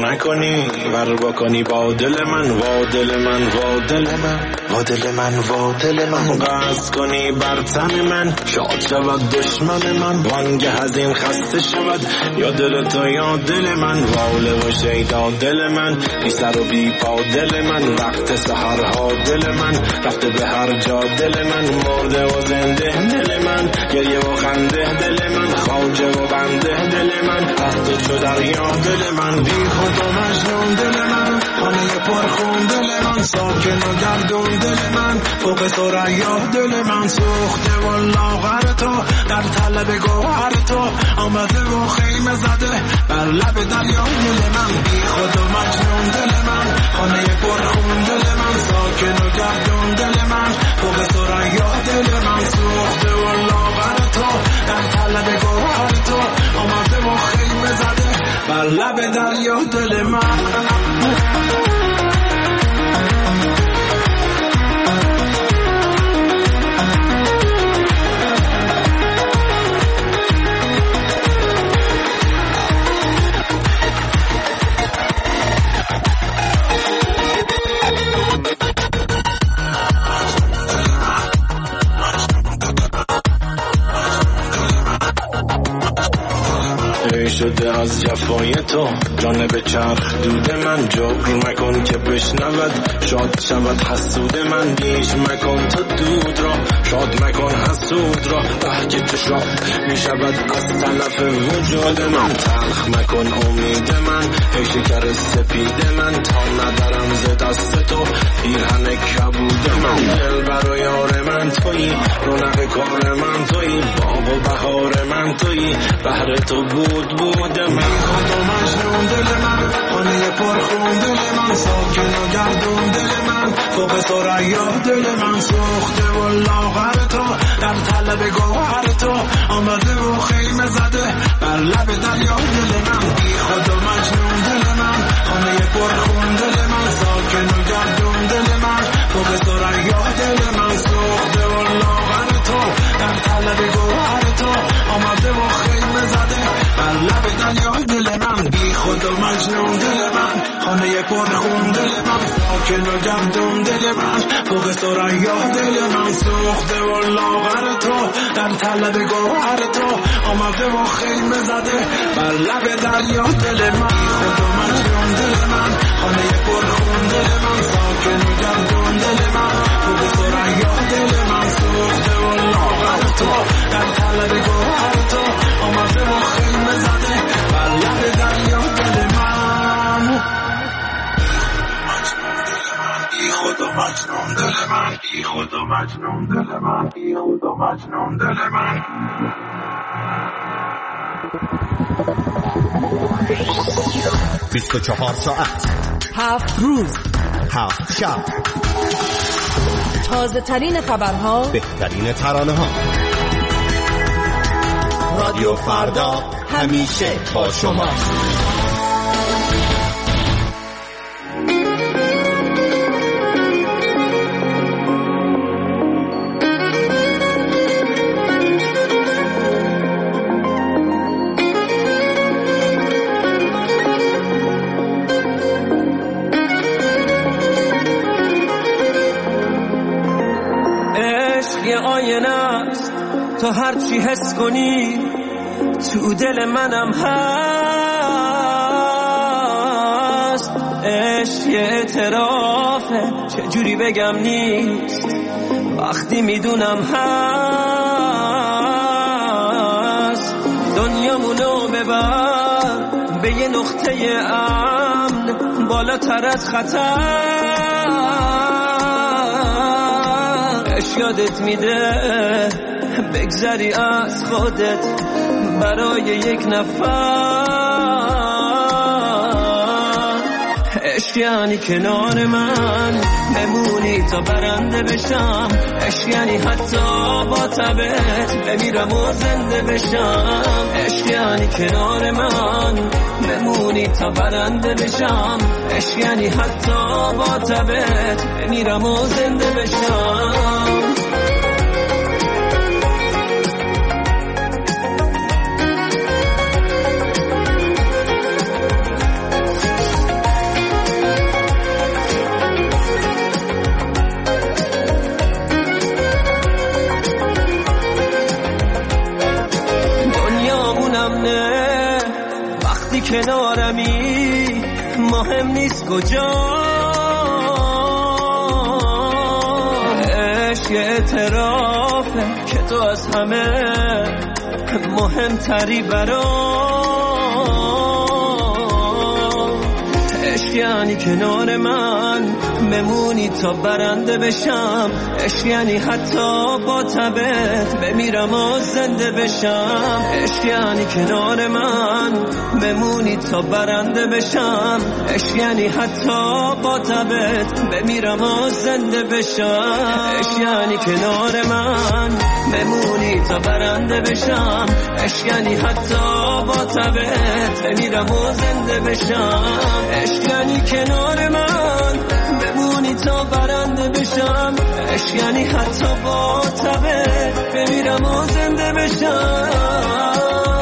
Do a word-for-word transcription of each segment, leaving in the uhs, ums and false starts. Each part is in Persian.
نکنی ور بکنی با دل من، وا دل من، وا دل من، وا دل من، وا دل من. قصد کنی بر تن من، شاد شود دشمن من، وانگه از این خسته شود یا دل تو یا دل من. واله و شیدا دل من، بی سر و بی پا دل من، وقت سحرها دل من، رفته به هر جا دل من، مرده و زنده دل من، گریه و خنده دل من، خواجه و بنده دل من، هفته چو دریا دل من، بی خود و مجنون دل من، خانه پرخون دل من، ساکن و گردون دل من، فوق ثریا دل من، سوخته و لاغر تو در طلب گوهر تو، آمده و خیمه زده بر لب دریا دل من، بی خود و مجنون دل من، خانه پرخون دل من، ساکن و گردون دل من، فوق ثریا دل من، سوخته و لاغر تو در طلب گوهر تو، آمده و خیمه زده بر لب دریا دل من. شده از جفای تو جانب چرخ دود من، جبر مکن که بشنود شاد شود حسود من، بیش مکن تو دود را شاد مکن حسود را، بهجه تو شاد می شود از تلف وجود من، تلخ مکن امید من ای شکر سپید من، تا ندارم ز دست تو پیرهن کبود من، دل بر و یار من تویی، رونق کار من تویی، باغ و بهار من تویی، بهر تو بود بود من، خود و مجنون دل من، خانه پرخون دل من، ساکن و گردون دل من، فوق ثریا دل من، سوخته و لاغر تو در طلب گوهر تو، آمده و خیمه زده بر لب دریا دل من، بی خود و مجنون دل من، خانه پرخون دل من، ساکن و گردون دل من، فوق ثریا دل من، سوخته و لاغر تو در طلب گوهر تو، آمده و خیمه زده بر لب دریا دل من، بی خود و مجنون دل من، خانه پرخون دل من، ساکن و گردون دل من، فوق ثریا دل من، سوخته و لاغر تو در طلب گوهر تو، آمده و خیمه زده بر لب دریا دل من، خود و مجنون دل من، خانه پرخون دل من، ساکن و گردون دل من، فوق ثریا دل من، سوخته و لاغر تو در طلب گوهر تو، آمده و خیمه زده بر لب دریا دل من. بی خود و مجنون دل من، بی خود و مجنون دل من، بی خود و مجنون دل من. بیست و چهار ساعت، هفت روز، هفت شب، تازه ترین خبرها، بهترین ترانه ها. رادیو فردا همیشه با شما. تو هر چی حس کنی تو دل منم هست، عشق یه اعترافه چجوری بگم نیست، وقتی میدونم هست، دنیامونو ببر به یه نقطه امن بالاتر از خطر، عشق یادت میده بگذری از خودت برای یک نفر، عشق یعنی کنار من بمونی تا برنده بشم، عشق یعنی حتی با تبت بمیرم و زنده بشم، عشق یعنی کنار من بمونی تا برنده بشم، عشق یعنی حتی با تبت بمیرم و زنده بشم. مهم نیست کجا. عشق اعترافه که تو از همه مهمتری برام. عشق یعنی کنار من بمونی تا برنده بشم. عشق یعنی حتی با تبت بمیرم و زنده بشم. عشق یعنی کنار من بمونی تا برنده بشم. عشق یعنی حتی با تبت بمیرم و زنده بشم. عشق یعنی کنار من بمونی تا برنده بشم. عشق یعنی حتی با تبت بمیرم و زنده بشم. عشق یعنی کنار من بمونی تا برنده بشم. عشق یعنی حتی با تبت بمیرم و زنده بشم.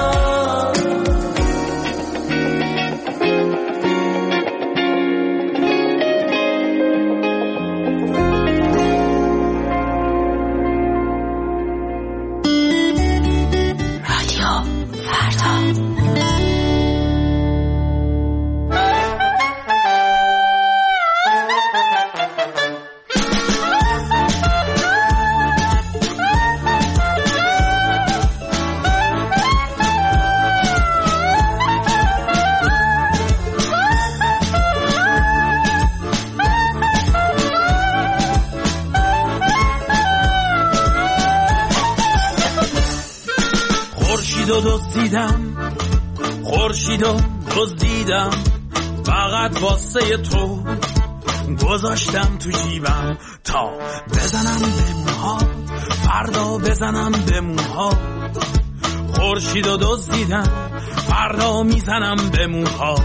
خورشیدو دزدیدم فقط واسه تو گذاشتم تو جیبم تا بزنم به موهات فردا بزنم به موهات. خورشیدو دزدیدم فردا میزنم به موهات.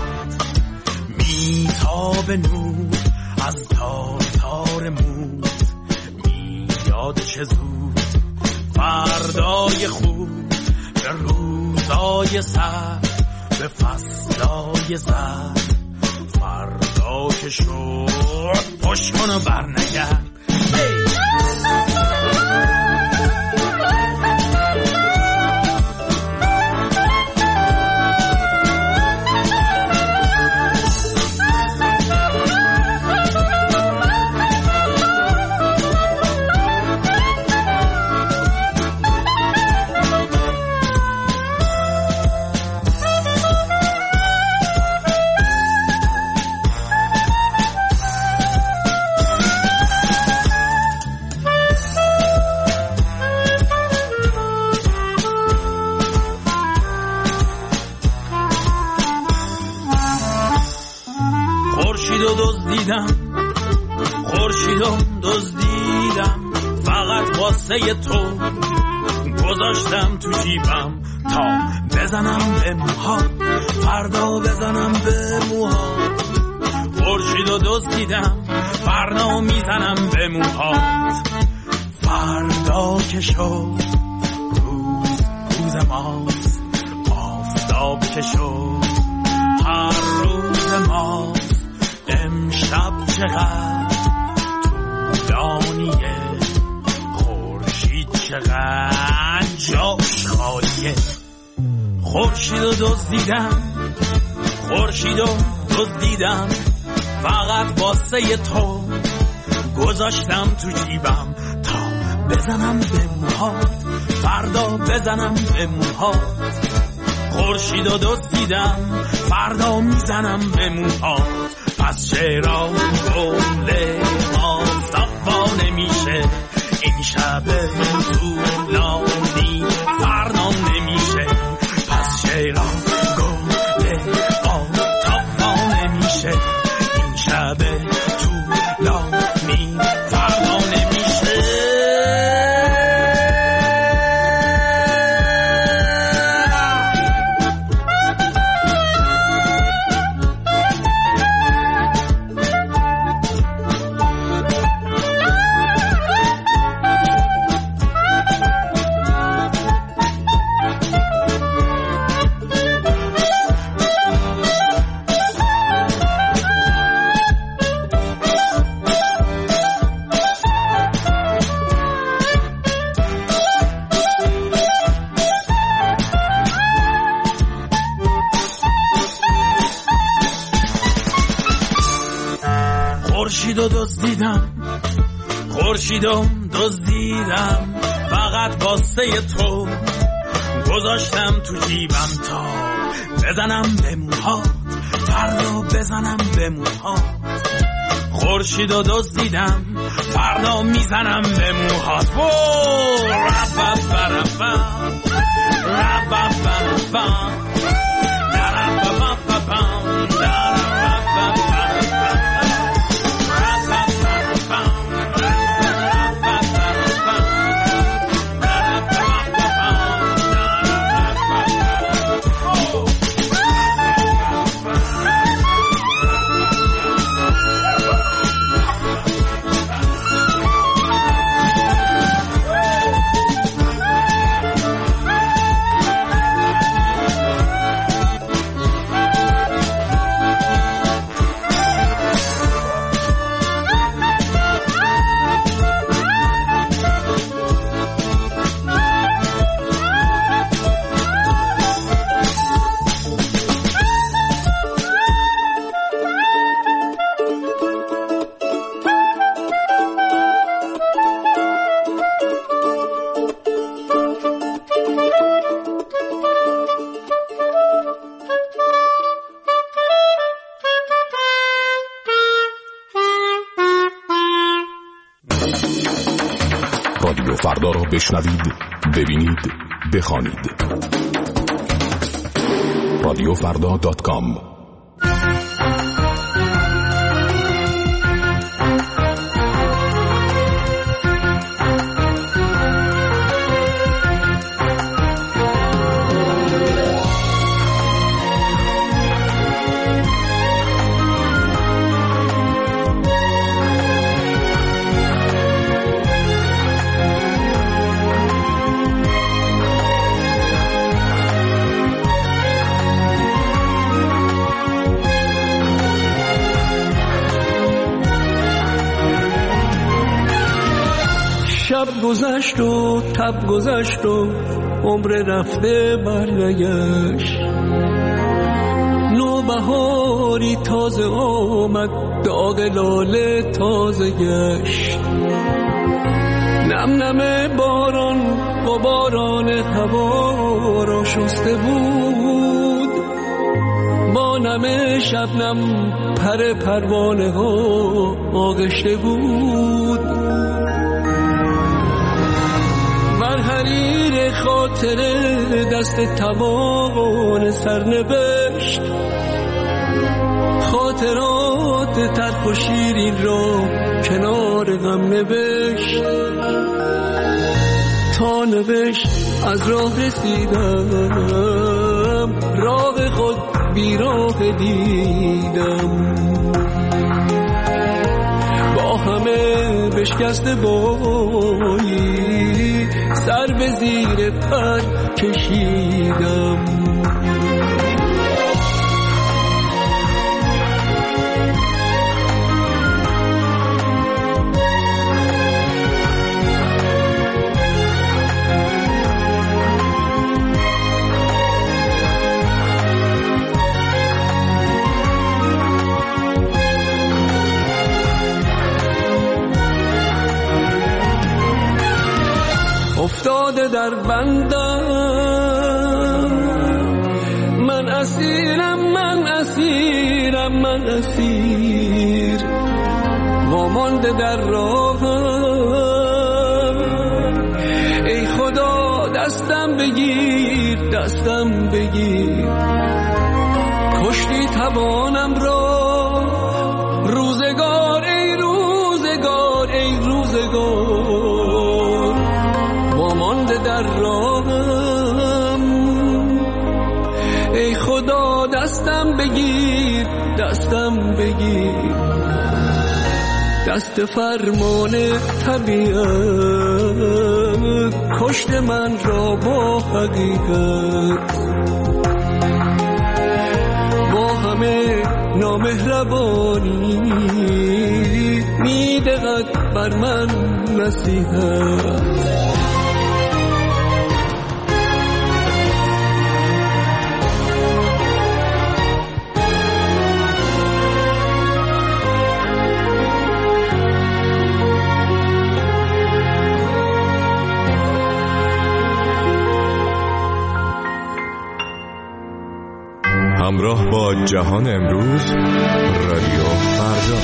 میتاب نور از تار تار موت میاد چه زود فردای خوب به روزای سر به فصلای زر. فردا که شد پشت کن و برنگرد. خورشیدو دزدیدم فقط واسه تو گذاشتم تو جیبم تا بزنم به موهات فردا بزنم به موهات. خورشیدو دزدیدم فردا میزنم به موهات. فردا که شد روز روز ماست آفتاب که شد هر روز ماست. امشب چقدر طولانیه خورشید چقدر جاش خالیه. خورشیدو دزدیدم خورشیدو دزدیدم فقط واسه تو گذاشتم تو جیبم تا بزنم به موهات فردا بزنم به موهات. خورشیدو دزدیدم فردا میزنم به موهات. پس چرا گل ما صفا نمیشه این شب طولانی فردا نمیشه. پس چرا گل ما صفا نمیشه این شب طولانی فردا نمیشه. دزدیدم، خورشیدم دزدیدم، فقط واسه تو گذاشتم تو جیبم تا بزنم به موهات، فردا بزنم به موهات. خورشیدو دزدیدم، فردا میزنم به موهات. و ربا بربا ربا بربا رادیو فردا را بشنوید، ببینید، بخوانید. رادیو فردا دات کام. شب گذشت و تب گذشت و عمر رفته برنگشت. نوبهاری تازه آمد، داغ لاله تازه گشت. نم نم باران و باران هوا را شسته بود، با نم شبنم پر پروانه ها آغشته بود. بر حریر خاطره دست توان سرنوشت، خاطرات تلخ و شیرین را کنار غم نوشت. تا نوشت از راه رسیدم، راه خود بیراه دیدم. با همه بشکسته بایی سر به زیر پر کشیدم. افتاده در بندم، من اسیرم، من اسیرم، من اسیر. وامانده در راهم، ای خدا دستم بگیر، دستم بگیر. کشتی توانم را روزگار، ای روزگار، ای روزگار. وامانده در راهم، ای خدا دستم بگیر، دستم بگیر. دست فرمان طبیعت کشت من را با حقیقت، با همه نامهربانی میدهد بر من نصیحت. همراه با جهان امروز، رادیو فردا.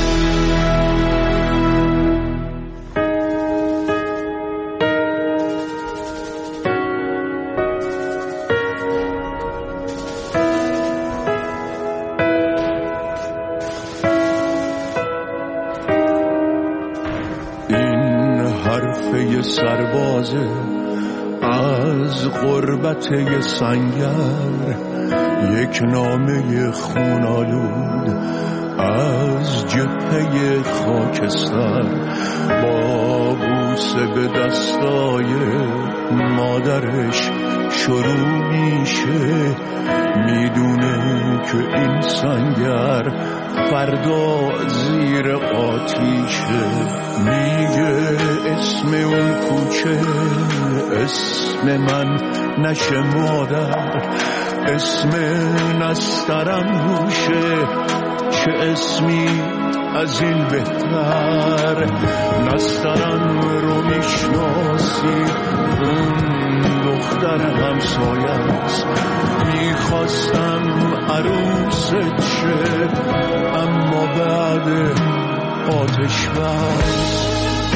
این حرفه سربازه از غربت سنگر، یک نامه خونالود از جبهه خاکستر، با بوسه به دستای مادرش شروع میشه. میدونه که این سنگر فردا زیر آتیشه. میگه اسم اون کوچه اسم من نشه مادر، اسم نسترن روشه، چه اسمی از این بهتر. نسترن رو میشناسی، اون دختر همسایه است. میخواستم عروست شه، اما بعد آتش بس.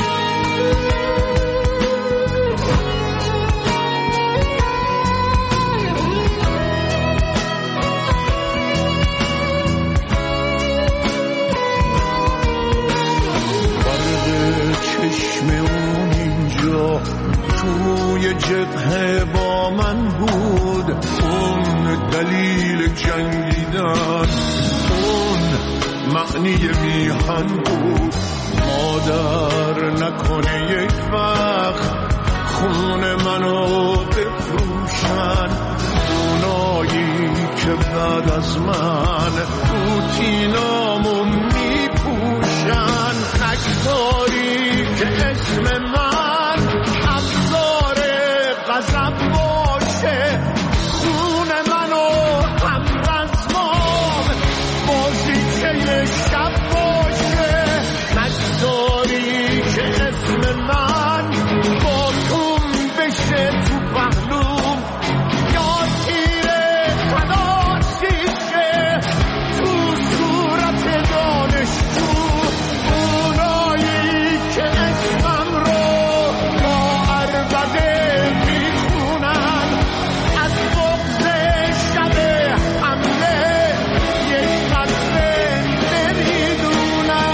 چشم اون اینجا توی جبهه با من بود، اون دلیل جنگیدن، اون معنی میهن بود. مادر نکنه یک وقت خون منو بفروشن، اونایی که بعد از من روتینامو میپوشن. نگذاری که اسم من ابزار غضب باشه، خون منو هم رزمام بازیچه شب باشه. نگذاری که اسم من با تون بشه تو پهلوم، یا تیر تلاشیشه تو صورت دانشجو. اونایی که اسمم رو با عربده میخونن، از بغض شب حمله یک قطره نمیدونن.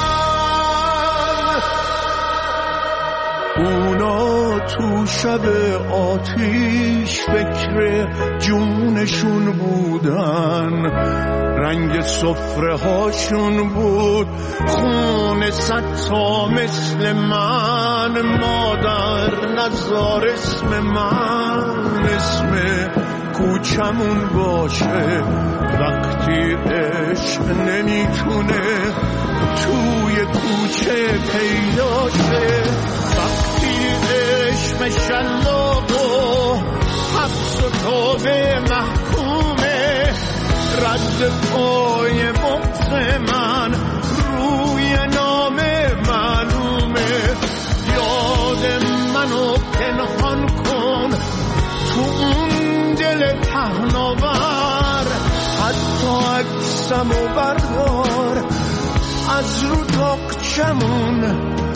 اونا تو شب آتیش فکر جونشون بودن، رنگ سفره هاشون بود خون ستا مثل من. مادر نذار اسم من اسم کوچمون باشه، وقتی عشق نمیتونه توی کوچه پیدا شه. وقتی عشق شلاق و حبس و توبه محکومه، رد پای بغض من روی نام معلومه. یاد منو پنهان کن تو اون دل پهناور، حتی عکسمو بردار از رو تاقچمون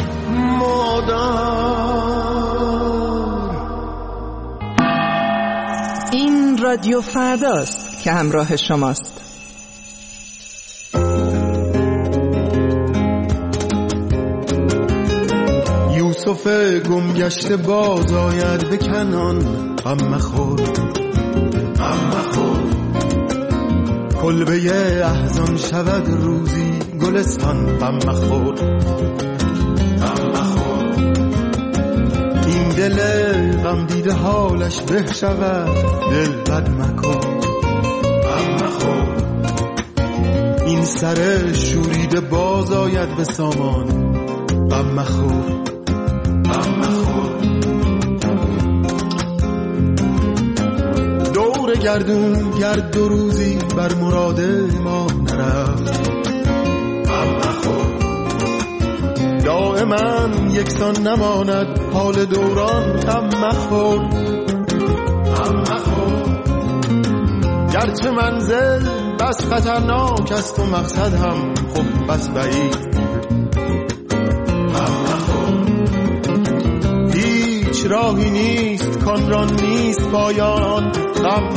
مادر. این رادیو فرداست که همراه شماست. یوسف گمگشته باز آید به کنان، غم مخور غم مخور. کلبه احزان شود روزی گلستان، غم مخور غم مخور. این دل غم دیده حالش به شود، دل بد مکن غم مخور. این سر شوریده باز آید به سامان، غم مخور غم مخور. دور گردون گرد دو روزی بر مراد ما نرفت، غم مخور. دائما یکسان نماند حال دوران، غم مخور غم مخور. گرچه منزل بس خطرناک است و مقصد هم خب بس بعید. هیچ راهی نیست کان را نیست پایان، غم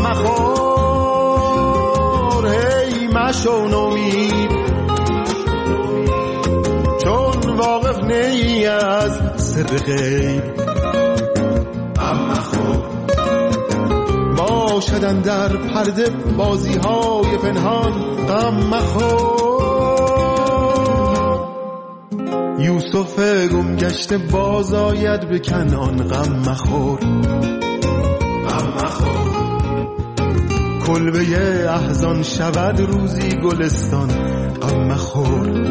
مخور هی مشو نومید، چون واقف نی از سر غیب. غم مخور باشدن در پرده بازی های پنهان، غم مخور یوسف گم گشته باز آید به کنعان، غم مخور. غم مخور کلبه احزان شود روزی گلستان، غم مخور.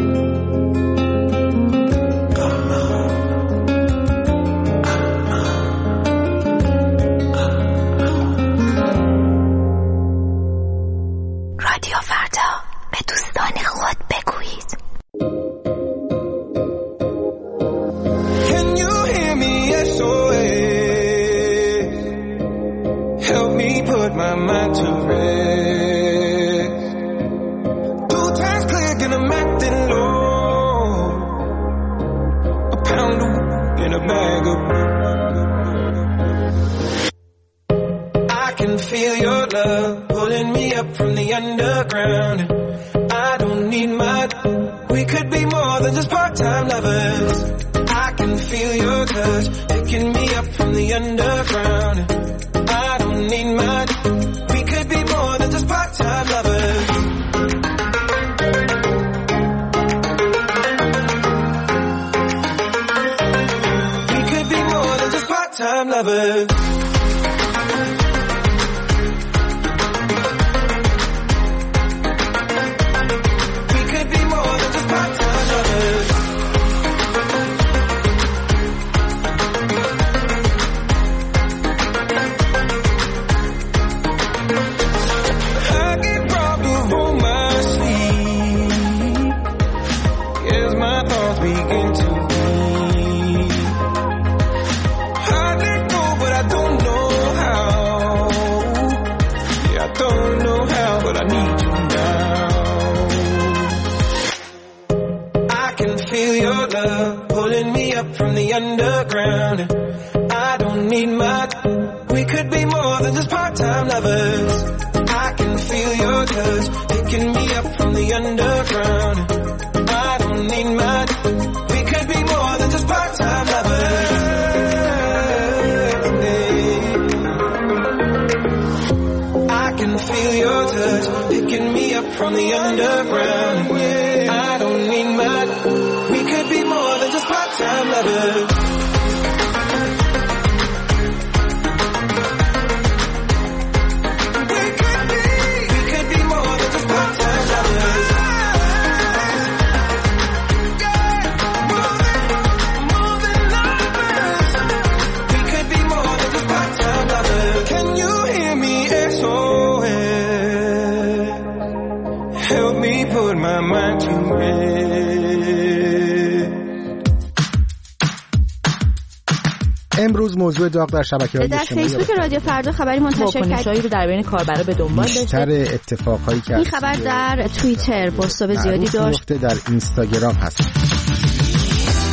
امروز موضوع داغ در شبکه‌های اجتماعی در فیسبوک رادیو فردا خبری منتشر کرد رو در بین کاربرا به دنبال داشته. بیشتر اتفاقایی که این خبر در توییتر پست زیادی داشت، در اینستاگرام هست.